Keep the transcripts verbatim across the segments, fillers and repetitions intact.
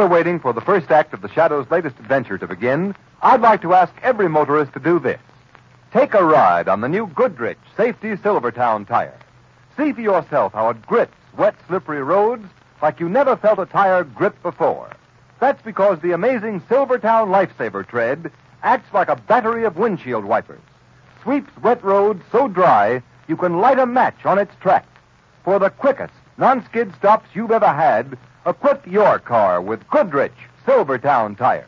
we're waiting for the first act of the Shadow's latest adventure to begin, I'd like to ask every motorist to do this. Take a ride on the new Goodrich Safety Silvertown tire. See for yourself how it grips wet, slippery roads like you never felt a tire grip before. That's because the amazing Silvertown Lifesaver tread acts like a battery of windshield wipers. Sweeps wet roads so dry you can light a match on its track. For the quickest non-skid stops you've ever had, equip your car with Goodrich Silvertown tires.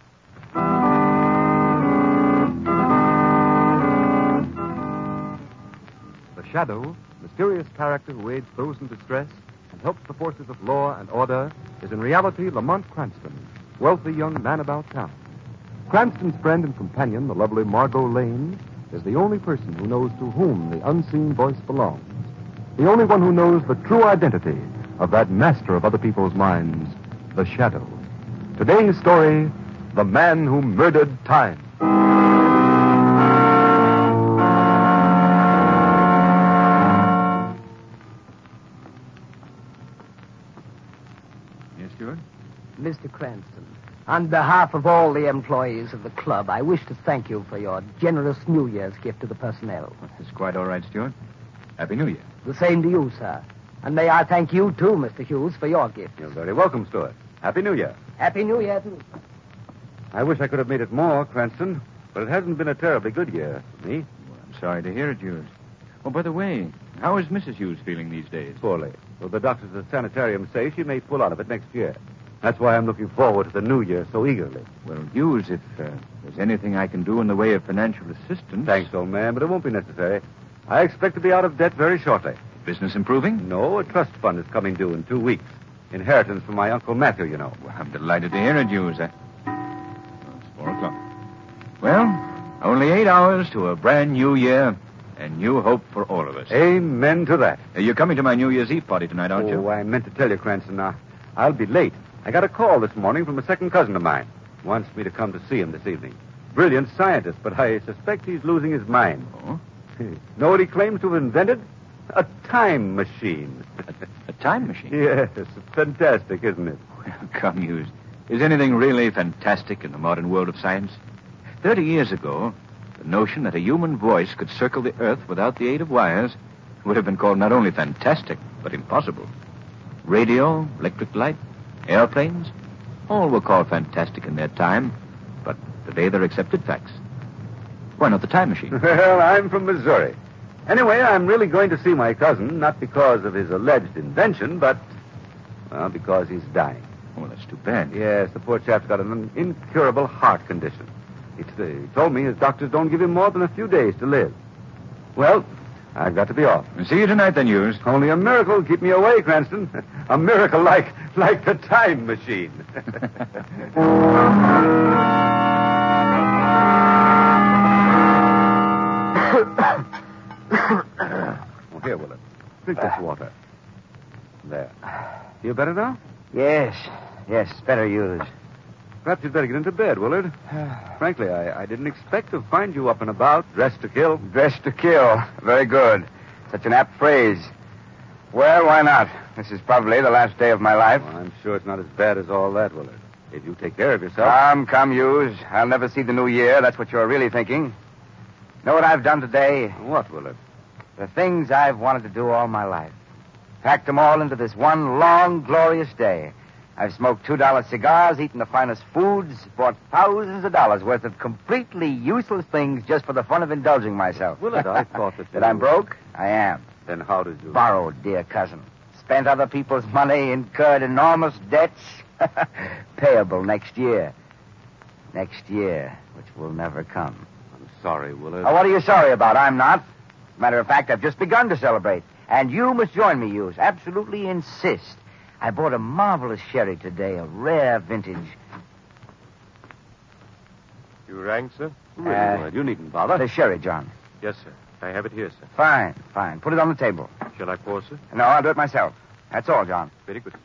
The Shadow, mysterious character who aids those in distress and helps the forces of law and order, is in reality Lamont Cranston, wealthy young man about town. Cranston's friend and companion, the lovely Margot Lane, is the only person who knows to whom the unseen voice belongs. The only one who knows the true identity of that master of other people's minds, the Shadow. Today's story, The Man Who Murdered Time. Yes, Stewart? Mister Cranston, on behalf of all the employees of the club, I wish to thank you for your generous New Year's gift to the personnel. It's quite all right, Stewart. Happy New Year. The same to you, sir. And may I thank you, too, Mister Hughes, for your gift. You're very welcome, Stuart. Happy New Year. Happy New Year, too. I wish I could have made it more, Cranston, but it hasn't been a terribly good year for me. Well, I'm sorry to hear it, Hughes. Oh, by the way, how is Missus Hughes feeling these days? Poorly. Well, the doctors at the sanitarium say she may pull out of it next year. That's why I'm looking forward to the new year so eagerly. Well, Hughes, if uh, there's anything I can do in the way of financial assistance... Thanks, old man, but it won't be necessary. I expect to be out of debt very shortly. Business improving? No, a trust fund is coming due in two weeks. Inheritance from my Uncle Matthew, you know. Well, I'm delighted to hear it, Hughes. I... Oh, it's four o'clock. Well, only eight hours to a brand new year and new hope for all of us. Amen to that. Uh, you're coming to my New Year's Eve party tonight, aren't oh, you? Oh, I meant to tell you, Cranston. Now, I'll be late. I got a call this morning from a second cousin of mine. Wants me to come to see him this evening. Brilliant scientist, but I suspect he's losing his mind. Oh? Know what he claims to have invented? A time machine. A, a time machine? Yes, it's fantastic, isn't it? Well, come, Hughes. Is anything really fantastic in the modern world of science? Thirty years ago, the notion that a human voice could circle the Earth without the aid of wires would have been called not only fantastic, but impossible. Radio, electric light, airplanes, all were called fantastic in their time, but today they're accepted facts. Why not the time machine? Well, I'm from Missouri. Anyway, I'm really going to see my cousin, not because of his alleged invention, but, well, because he's dying. Oh, that's too bad. Yes, the poor chap's got an incurable heart condition. He, t- he told me his doctors don't give him more than a few days to live. Well, I've got to be off. I'll see you tonight, then, Hughes. Only a miracle will keep me away, Cranston. A miracle like like the time machine. Well, here, Willard. Drink this water. There. Feel better now? Yes, yes, better Hughes. Perhaps you'd better get into bed, Willard. Frankly, I, I didn't expect to find you up and about, dressed to kill. Dressed to kill. Very good. Such an apt phrase. Well, why not? This is probably the last day of my life. Well, I'm sure it's not as bad as all that, Willard. If you take care of yourself. Come, come, Hughes. I'll never see the new year. That's what you're really thinking. Know what I've done today? What, Willard? The things I've wanted to do all my life. Packed them all into this one long, glorious day. I've smoked two dollar cigars, eaten the finest foods, bought thousands of dollars worth of completely useless things just for the fun of indulging myself. Willard, I thought that That I'm broke? I am. Then how did you... Borrowed, dear cousin. Spent other people's money, incurred enormous debts. Payable next year. Next year, which will never come. I'm sorry, Willard. Oh, what are you sorry about? I'm not. Matter of fact, I've just begun to celebrate. And you must join me, Hughes. Absolutely insist. I bought a marvelous sherry today, a rare vintage. You rang, sir? Really, Uh, Willard, you needn't bother. The sherry, John. Yes, sir. I have it here, sir. Fine, fine. Put it on the table. Shall I pour, sir? No, I'll do it myself. That's all, John. Very good.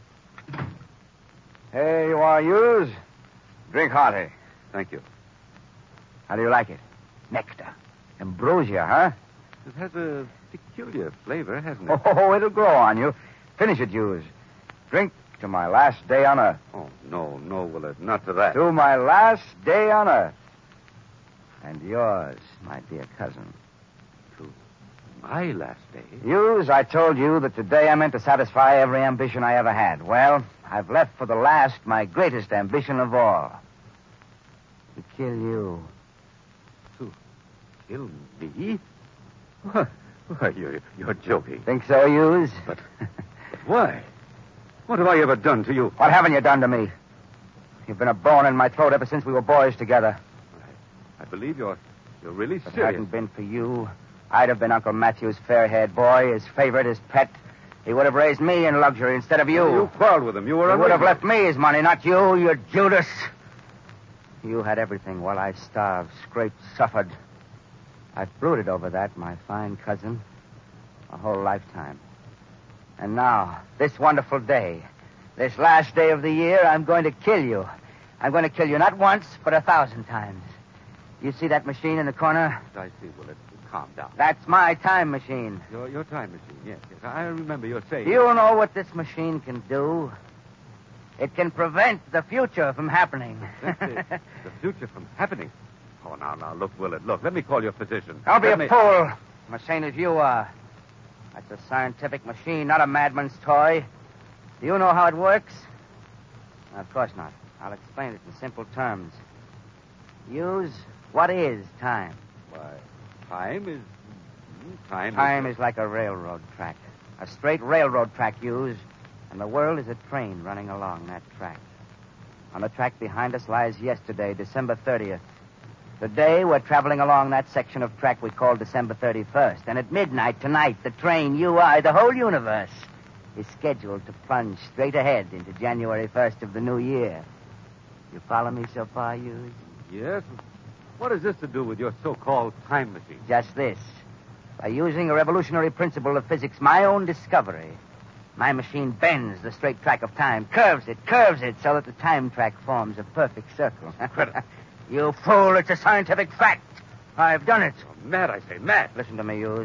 Here you are, Hughes. Drink hearty. Thank you. How do you like it? Nectar. Ambrosia, huh? It has a peculiar flavor, hasn't it? Oh, it'll grow on you. Finish it, Hughes. Drink to my last day on Earth. Oh, no, no, Willard, not to that. To my last day on Earth. And yours, my dear cousin. To my last day? Hughes, I told you that today I meant to satisfy every ambition I ever had. Well, I've left for the last my greatest ambition of all. To kill you. To kill me? Why, why you're, you're joking. Think so, Hughes? But, but why? What have I ever done to you? What haven't you done to me? You've been a bone in my throat ever since we were boys together. I believe you're you're really If it serious. hadn't been for you, I'd have been Uncle Matthew's fair-haired boy, his favorite, his pet. He would have raised me in luxury instead of you. You quarreled with him. You were He would have unreasonable. left me his money, not you, you Judas. You had everything while I starved, scraped, suffered. I've brooded over that, my fine cousin, a whole lifetime. And now, this wonderful day, this last day of the year, I'm going to kill you. I'm going to kill you not once, but a thousand times. You see that machine in the corner? I see, Willard. Calm down. That's my time machine. Your, your time machine, yes, yes. I remember you saying... Do you know what this machine can do? It can prevent the future from happening. Prevent the, the future from happening? Oh, now, now, look, Willard, look. Let me call your physician. Don't be Let a me... fool. I'm as sane as you are. That's a scientific machine, not a madman's toy. Do you know how it works? No, of course not. I'll explain it in simple terms. Use what is time? Why, time is... Time, Time is... is like a railroad track. A straight railroad track, Hughes. And the world is a train running along that track. On the track behind us lies yesterday, December thirtieth. Today, we're traveling along that section of track we call December thirty-first. And at midnight tonight, the train, you, I, the whole universe, is scheduled to plunge straight ahead into January first of the new year. You follow me so far, Hughes? Yes? What has this to do with your so-called time machine? Just this. By using a revolutionary principle of physics, my own discovery, my machine bends the straight track of time, curves it, curves it, so that the time track forms a perfect circle. Incredible. You fool, it's a scientific fact. I've done it. Oh, mad, I say, mad. Listen to me, Hughes.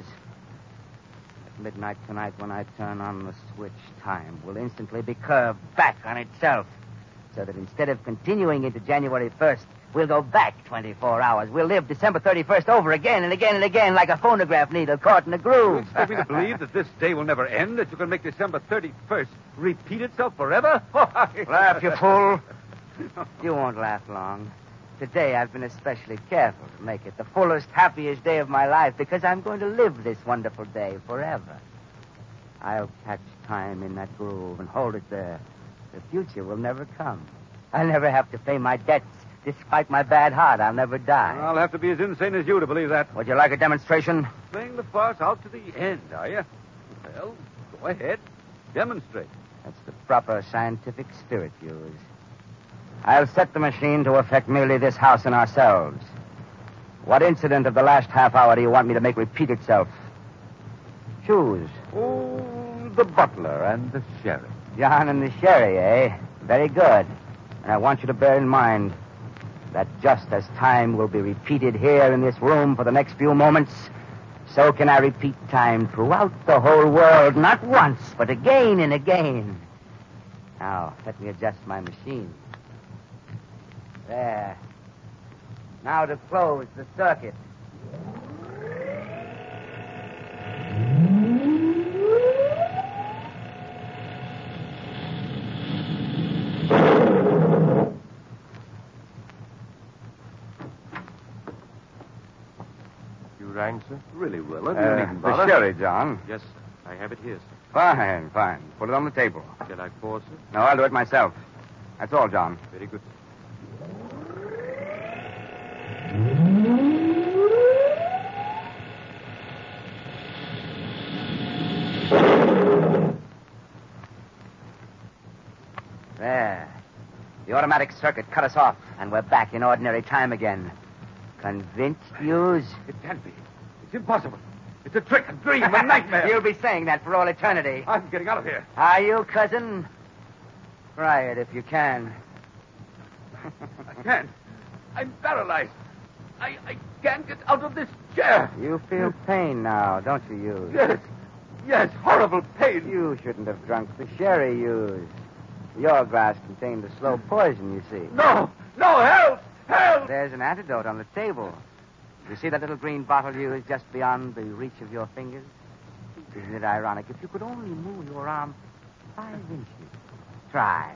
At midnight tonight, when I turn on the switch, time will instantly be curved back on itself, so that instead of continuing into January first, we'll go back twenty-four hours. We'll live December thirty-first over again and again and again like a phonograph needle caught in a You groove. expect me to believe that this day will never end, that you can make December thirty-first repeat itself forever? Laugh, you fool. You won't laugh long. Today, I've been especially careful to make it the fullest, happiest day of my life because I'm going to live this wonderful day forever. I'll catch time in that groove and hold it there. The future will never come. I'll never have to pay my debts. Despite my bad heart, I'll never die. I'll have to be as insane as you to believe that. Would you like a demonstration? Playing the farce out to the end, are you? Well, go ahead. Demonstrate. That's the proper scientific spirit, Hughes. I'll set the machine to affect merely this house and ourselves. What incident of the last half hour do you want me to make repeat itself? Choose. Oh, the butler and the sheriff. John and the sherry, eh? Very good. And I want you to bear in mind that just as time will be repeated here in this room for the next few moments, so can I repeat time throughout the whole world, not once, but again and again. Now, let me adjust my machine. There. Now to close the circuit. You rang, sir? Really, Willard? Uh, you needn't the bother. sherry, John. Yes, sir. I have it here, sir. Fine, fine. Put it on the table. Shall I pour, sir? No, I'll do it myself. That's all, John. Very good. There. The automatic circuit cut us off, and we're back in ordinary time again. Convinced, Hughes? It can't be. It's impossible. It's a trick, a dream, a nightmare. You'll be saying that for all eternity. I'm getting out of here. Are you, cousin? Try it if you can. I can't. I'm paralyzed. I, I can't get out of this chair. You feel pain now, don't you, Hughes? Yes. Yes, horrible pain. You shouldn't have drunk the sherry, Hughes. Your glass contained a slow poison, you see. No! No! Help! Help! There's an antidote on the table. You see that little green bottle you is just beyond the reach of your fingers? Isn't it ironic? If you could only move your arm five inches. Try.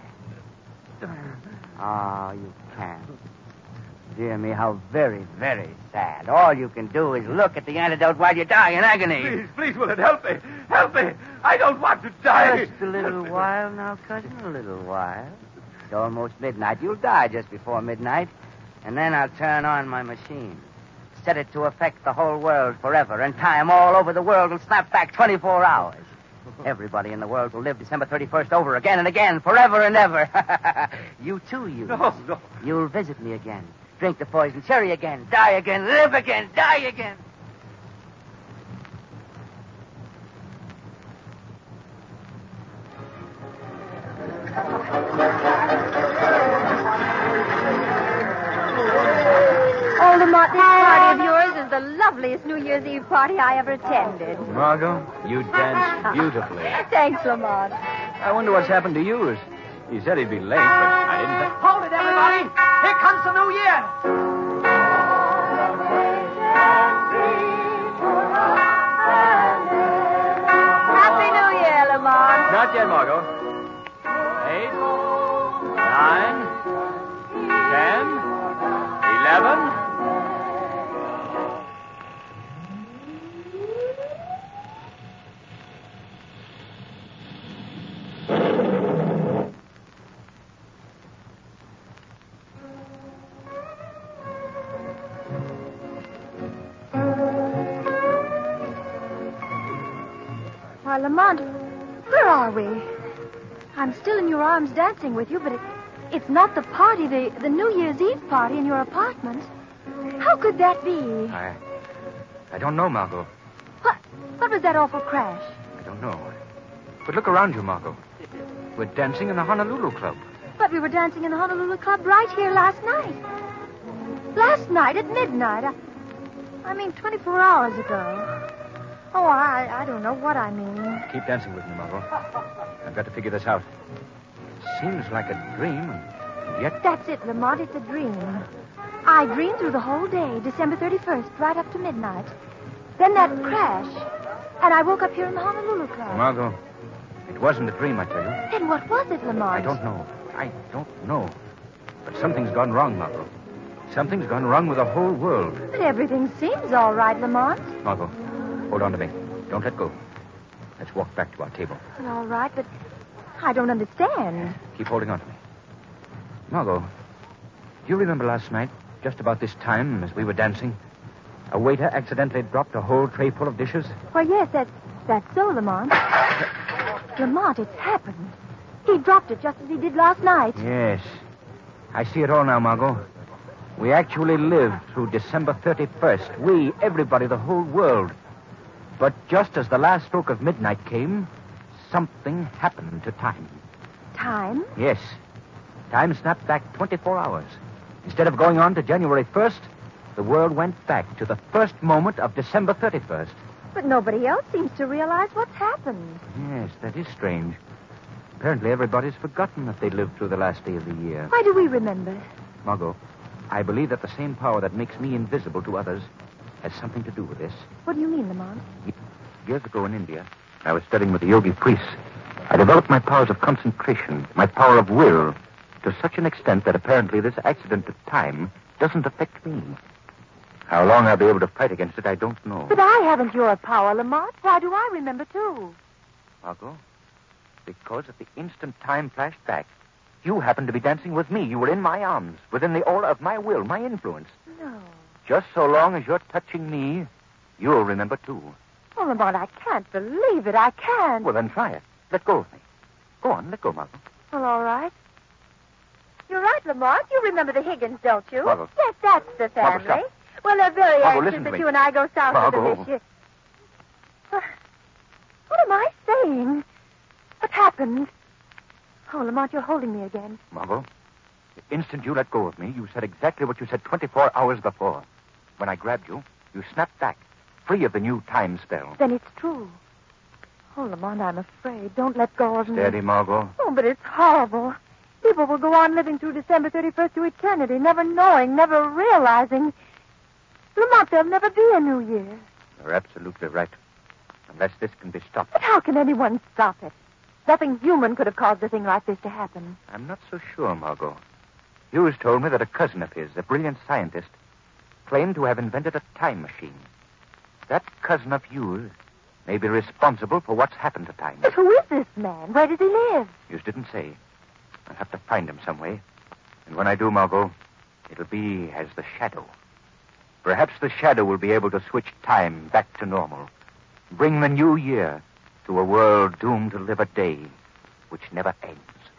Oh, you can't. Dear me, how very, very sad. All you can do is look at the antidote while you die in agony. Please, please, will it help me? Help me! I don't want to die! Just a little while now, cousin, a little while. It's almost midnight. You'll die just before midnight. And then I'll turn on my machine. Set it to affect the whole world forever, and time all over the world will snap back twenty-four hours. Everybody in the world will live December thirty-first over again and again, forever and ever. You too, you. No, no. You'll visit me again. Drink the poison cherry again. Die again. Live again. Die again. Oh, Lamont, this party of yours is the loveliest New Year's Eve party I ever attended. Margot, you danced beautifully. Thanks, Lamont. I wonder what's happened to yours. He said he'd be late, but I didn't think... Hold it, everybody. Here comes the new year. Happy New Year, Lamont. Not yet, Margot. Eight, nine, ten, eleven... Why, Lamont, where are we? I'm still in your arms dancing with you, but it, it's not the party, the, the New Year's Eve party in your apartment. How could that be? I... I don't know, Margot. What, what was that awful crash? I don't know. But look around you, Margot. We're dancing in the Honolulu Club. But we were dancing in the Honolulu Club right here last night. Last night at midnight. I, I mean, twenty-four hours ago. Oh, I, I don't know what I mean. Keep dancing with me, Margot. I've got to figure this out. It seems like a dream, and yet... That's it, Lamont. It's a dream. I dreamed through the whole day, December thirty-first, right up to midnight. Then that crash, and I woke up here in the Honolulu Club. Margot, it wasn't a dream, I tell you. Then what was it, Lamont? I don't know. I don't know. But something's gone wrong, Margot. Something's gone wrong with the whole world. But everything seems all right, Lamont. Margot, hold on to me. Don't let go. Let's walk back to our table. Well, all right, but I don't understand. Keep holding on to me. Margot, do you remember last night, just about this time, as we were dancing, a waiter accidentally dropped a whole tray full of dishes? Well, yes, that's, that's so, Lamont. Lamont, it's happened. He dropped it just as he did last night. Yes. I see it all now, Margot. We actually lived through December thirty-first. We, everybody, the whole world. But just as the last stroke of midnight came, something happened to time. Time? Yes. Time snapped back twenty-four hours. Instead of going on to January first, the world went back to the first moment of December thirty-first. But nobody else seems to realize what's happened. Yes, that is strange. Apparently everybody's forgotten that they lived through the last day of the year. Why do we remember? Margot, I believe that the same power that makes me invisible to others has something to do with this. What do you mean, Lamont? Years ago in India, I was studying with the yogi priests. I developed my powers of concentration, my power of will, to such an extent that apparently this accident of time doesn't affect me. How long I'll be able to fight against it, I don't know. But I haven't your power, Lamont. Why do I remember, too? Margot, because at the instant time flashed back, you happened to be dancing with me. You were in my arms, within the aura of my will, my influence. No. Just so long as you're touching me, you'll remember, too. Oh, Lamont, I can't believe it. I can't. Well, then try it. Let go of me. Go on, let go, Margot. Well, all right. You're right, Lamont. You remember the Higgins, don't you? Margot. Yes, that's the family. Margot, stop. Well, they're very Margot, anxious listen to that me. you and I go south Margot. for this year. What what am I saying? What happened? Oh, Lamont, you're holding me again. Margot, the instant you let go of me, you said exactly what you said twenty-four hours before. When I grabbed you, you snapped back, free of the new time spell. Then it's true. Oh, Lamont, I'm afraid. Don't let go of me. Steady, Margot. Oh, but it's horrible. People will go on living through December thirty-first to eternity, never knowing, never realizing. Lamont, there'll never be a New Year. You're absolutely right. Unless this can be stopped. But how can anyone stop it? Nothing human could have caused a thing like this to happen. I'm not so sure, Margot. Hughes told me that a cousin of his, a brilliant scientist, claimed to have invented a time machine. That cousin of Hughes may be responsible for what's happened to time. But who is this man? Where does he live? Hughes didn't say. I'll have to find him some way. And when I do, Margot, it'll be as the Shadow. Perhaps the Shadow will be able to switch time back to normal. Bring the new year to a world doomed to live a day which never ends.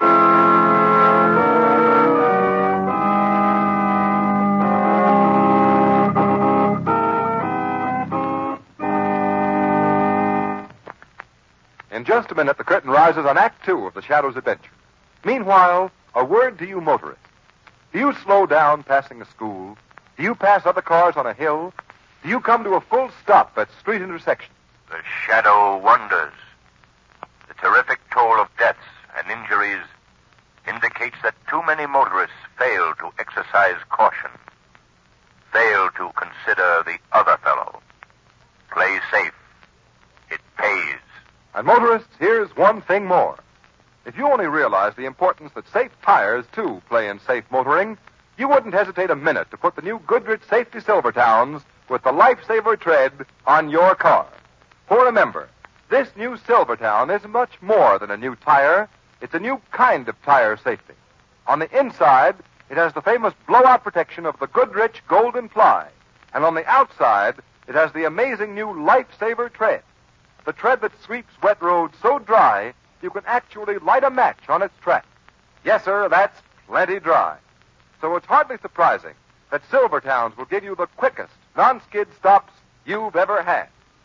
In just a minute, the curtain rises on Act Two of The Shadow's Adventure. Meanwhile, a word to you motorists. Do you slow down passing a school? Do you pass other cars on a hill? Do you come to a full stop at street intersections? The Shadow wonders. The terrific toll of deaths and injuries indicates that too many motorists fail to exercise caution, fail to consider the other fellow. Play safe. It pays. And motorists, here's one thing more. If you only realize the importance that safe tires, too, play in safe motoring, you wouldn't hesitate a minute to put the new Goodrich Safety Silvertowns with the Lifesaver tread on your car. For remember, this new Silvertown is much more than a new tire. It's a new kind of tire safety. On the inside, it has the famous blowout protection of the Goodrich Golden Ply. And on the outside, it has the amazing new Lifesaver tread. The tread that sweeps wet roads so dry, you can actually light a match on its track. Yes, sir, that's plenty dry. So it's hardly surprising that Silvertowns will give you the quickest non-skid stops you've ever had.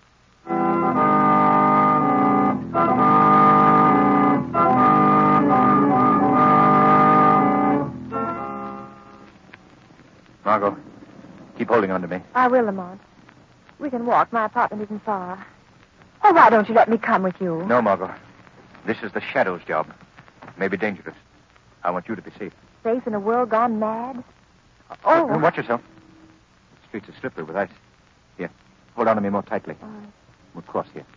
Margot, keep holding on to me. I will, Lamont. We can walk. My apartment isn't far. Oh, why don't you let me come with you? No, Margot. This is the Shadow's job. It may be dangerous. I want you to be safe. Safe in a world gone mad? Oh. Uh, watch yourself. The streets are slippery with ice. Here, hold on to me more tightly. All right. We'll cross here.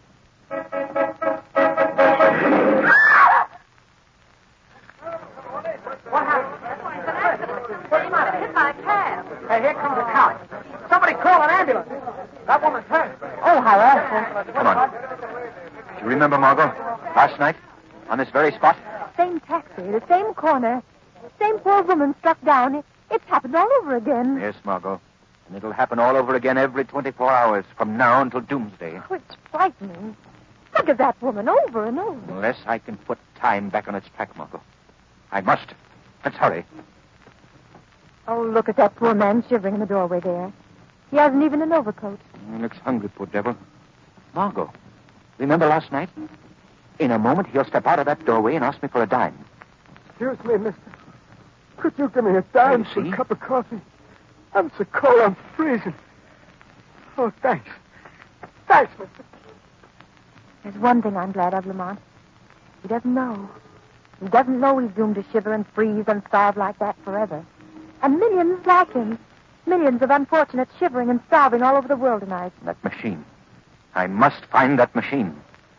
What happened? He might have hit my cab. Hey, here comes a car. Somebody call an ambulance. That woman's hurt. Oh, how awful. Come on. Do you remember, Margot? Last night, on this very spot? Same taxi, the same corner, same poor woman struck down. It, it's happened all over again. Yes, Margot. And it'll happen all over again every twenty-four hours from now until doomsday. Oh, it's frightening. Think of that woman over and over. Unless I can put time back on its track, Margot. I must. Let's hurry. Oh, look at that poor man shivering in the doorway there. He hasn't even an overcoat. He looks hungry, poor devil. Margot, remember last night? In a moment, he'll step out of that doorway and ask me for a dime. Excuse me, mister. Could you give me a dime Oh, for see? a cup of coffee? I'm so cold, I'm freezing. Oh, thanks. Thanks, mister. There's one thing I'm glad of, Lamont. He doesn't know. He doesn't know he's doomed to shiver and freeze and starve like that forever. And millions like him. Millions of unfortunates shivering and starving all over the world tonight. That machine. I must find that machine.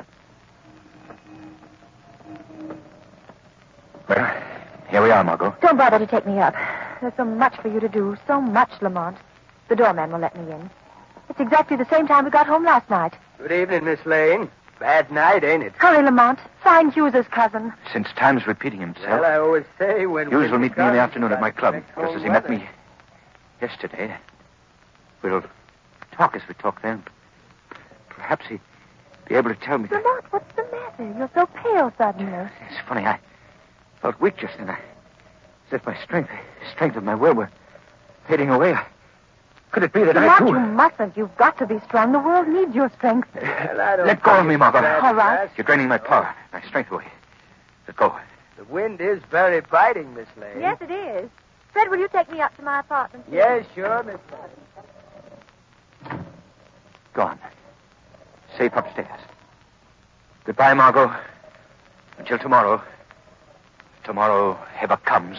Well, here we are, Margot. Don't bother to take me up. There's so much for you to do. So much, Lamont. The doorman will let me in. It's exactly the same time we got home last night. Good evening, Miss Lane. Bad night, ain't it? Hurry, Lamont. Find Hughes's cousin. Since time's repeating himself, Well, I always say when... Hughes will meet me in the afternoon at my club, Next just as cold he met weather. me yesterday. We'll talk as we talk then. Perhaps he'd be able to tell me that... Lamont, what's the matter? You're so pale suddenly. It's funny, I felt weak just then. I, as if my strength, the strength of my will were fading away. Could it be that I, Lamont, too... you mustn't. You've got to be strong. The world needs your strength. Well, I don't Let go of think me, it's Margot. bad All right. fast. You're draining my power, my strength away. Let go. The wind is very biting, Miss Lane. Yes, it is. Fred, will you take me up to my apartment? please? Yes, sure, Miss Lane. Go on. Safe upstairs. Goodbye, Margot. Until tomorrow. Tomorrow ever comes.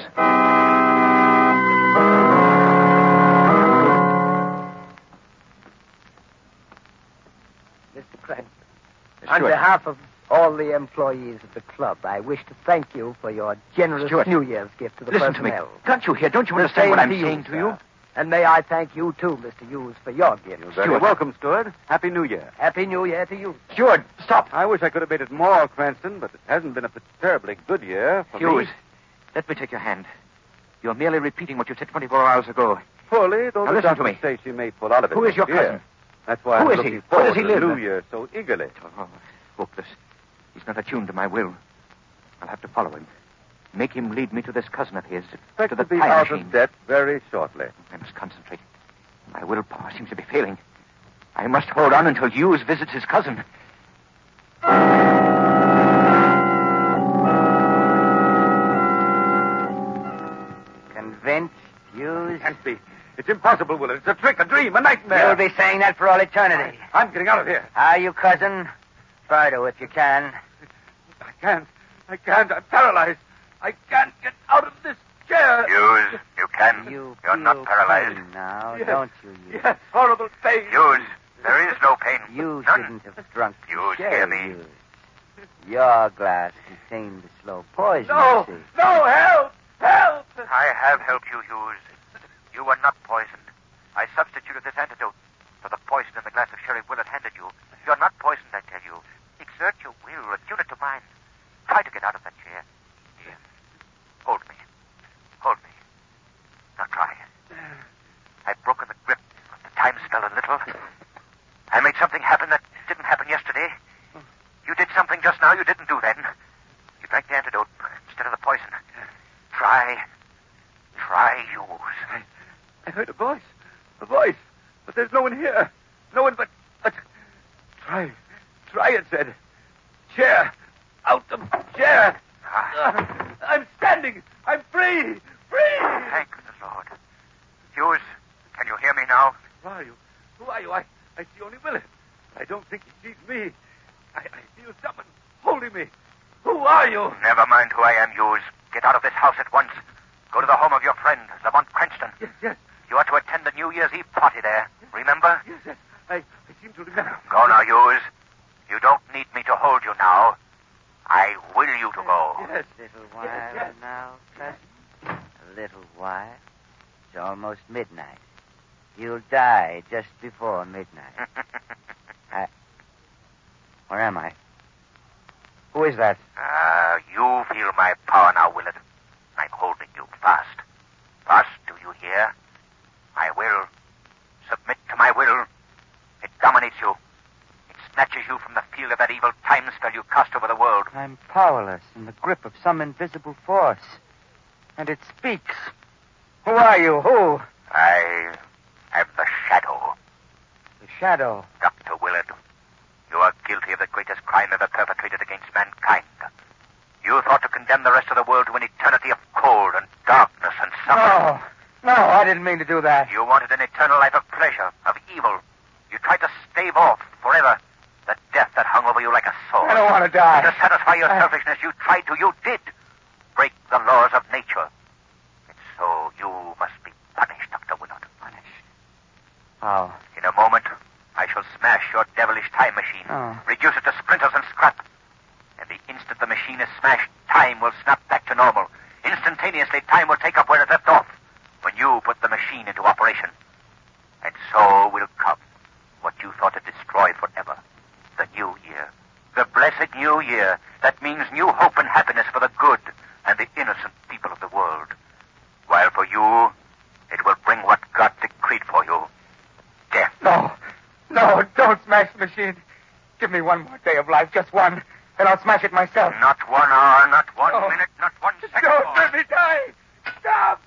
Mister Cranston, Mister on Stewart. behalf of all the employees of the club, I wish to thank you for your generous Stewart, New Year's gift to the Listen to me. personnel. Can't you hear? Don't you The understand what same I'm to you, saying to sir. you? And may I thank you, too, Mister Hughes, for your gift. You're very Stewart. welcome, Stewart. Happy New Year. Happy New Year to you. Stewart, stop. I wish I could have made it more, Cranston, but it hasn't been a terribly good year for Hughes, me. let me take your hand. You're merely repeating what you said twenty-four hours ago. Poorly, though Now the listen to doctors me. say she may pull out of it. Who is your next year. cousin? That's why Who I'm is he? looking Where forward does he to the live? New Year so eagerly. Oh, hopeless. He's not attuned to my will. I'll have to follow him. Make him lead me to this cousin of his, Expect to the to be time out machine. of debt very shortly. I must concentrate. My willpower seems to be failing. I must hold on until Hughes visits his cousin. Convinced, Hughes? Can't be. It's impossible, Willard. It's a trick, a dream, a nightmare. You'll be saying that for all eternity. I'm getting out of here. Are you, cousin? Try to, if you can. I can't. I can't. I'm paralyzed. I can't get out of this chair. Hughes, you can. You You're not feel paralyzed. pain now, Yes. don't you? Hughes? Yes, horrible pain. Hughes, there is no pain. You None. shouldn't have drunk the Hughes, sherry, hear me. Hughes. Your glass contained the slow poison, No, you see. no, help! Help! I have helped you, Hughes. You were not poisoned. I substituted this antidote for the poison in the glass of sherry Willard handed you. You're not poisoned, I tell you. Exert your will, attune it to mine. Try to get out of that chair. Here. Hold me. Hold me. Now try. I've broken the grip of the time spell a little. I made something happen that didn't happen yesterday. You did something just now you didn't do then. You drank the antidote instead of the poison. Try. Try, Hughes. I, I heard a voice. A voice. But there's no one here. No one but... but... Try. Try, it said. Chair. Out of chair. Uh, I'm standing. I'm free. Free. Thank the Lord. Hughes, can you hear me now? Who are you? Who are you? I, I see only Willard. I don't think he sees me. I, I feel someone holding me. Who are you? Never mind who I am, Hughes. Get out of this house at once. Go to the home of your friend, Lamont Cranston. Yes, yes. You are to attend the New Year's Eve party there. Remember? Yes, yes. I, I seem to remember. Go now, Hughes. You don't need me to hold you now. I will you to go. Yes. A little while Yes, yes. now, cousin. A little while. It's almost midnight. You'll die just before midnight. I... Where am I? Who is that? Ah, you feel my power now, Willard. I'm holding you fast. Fast, do you hear? My will. Submit to my will. It dominates you. It snatches you from the field of that evil time spell you cast over the world. I'm powerless in the grip of some invisible force. And it speaks. Who are you? Who? I am the Shadow. The Shadow. Doctor Willard, you are guilty of the greatest crime ever perpetrated against mankind. You thought to condemn the rest of the world to an eternity of cold and darkness and suffering. No. No, I didn't mean to do that. You wanted an eternal life of pleasure, of evil. You tried to stave off forever the death that hung over you like a sword. I don't want to die. To satisfy your I- selfishness, you tried to, you did, break the laws of nature. And so you must be punished, Doctor Willard. Punished. How? In a moment, I shall smash your devilish time machine, Oh. reduce it to splinters and scrap. And the instant the machine is smashed, time will snap back to normal. Instantaneously, time will take up where it left off when you put the machine into operation. And so will come what you thought to destroy forever. The new year. The blessed new year that means new hope and happiness for the good and the innocent people of the world. While for you, it will bring what God decreed for you. Death. No. No, don't smash the machine. Give me one more day of life, just one, and I'll smash it myself. Not one hour, not one Oh. minute, not one second Don't more. let me die. Stop.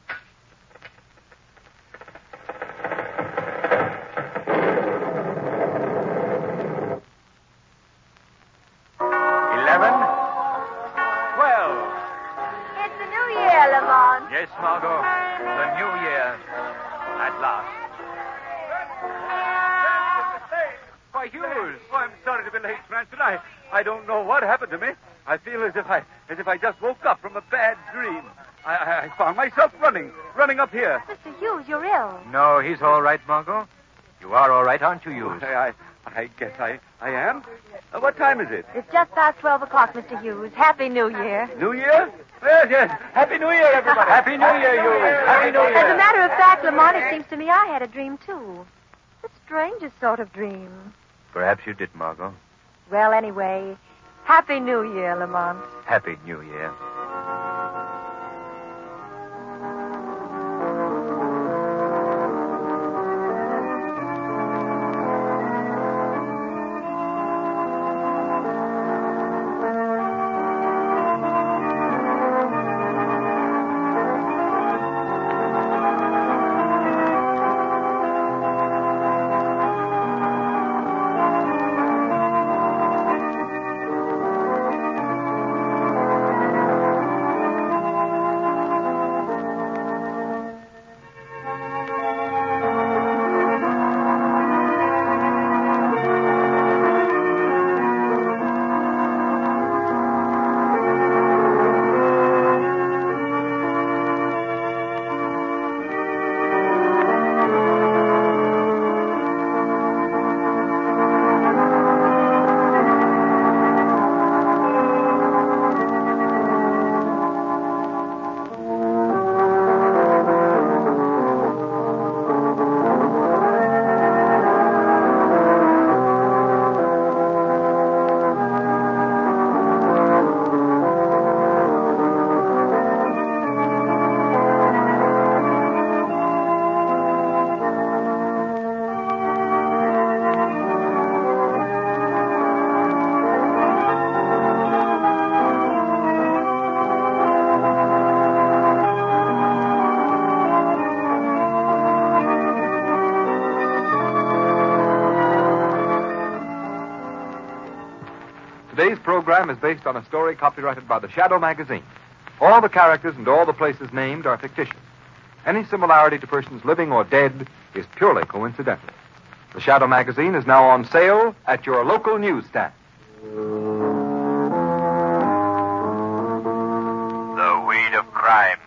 Eleven. Twelve. It's the new year, Lamont. Yes, Margot. The new year. At last. Why, Hughes. Oh, I'm sorry to be belay, Cranston. I, I don't know what happened to me. I feel as if I as if I just woke up from a bad dream. I, I, I found myself running, running up here. Mister Hughes, you're ill. No, he's all right, Margot. You are all right, aren't you, Hughes? I, I, I guess I, I am. Uh, what time is it? It's just past twelve o'clock, Mister Hughes. Happy New Year. New Year? Yes, yes. Happy New Year, everybody. Happy New Year, you. Happy New Year. As a matter of fact, Lamont, it seems to me I had a dream, too. The strangest sort of dream. Perhaps you did, Margot. Well, anyway, Happy New Year, Lamont. Happy New Year. Today's program is based on a story copyrighted by the Shadow magazine. All the characters and all the places named are fictitious. Any similarity to persons living or dead is purely coincidental. The Shadow magazine is now on sale at your local newsstand. The weed of crime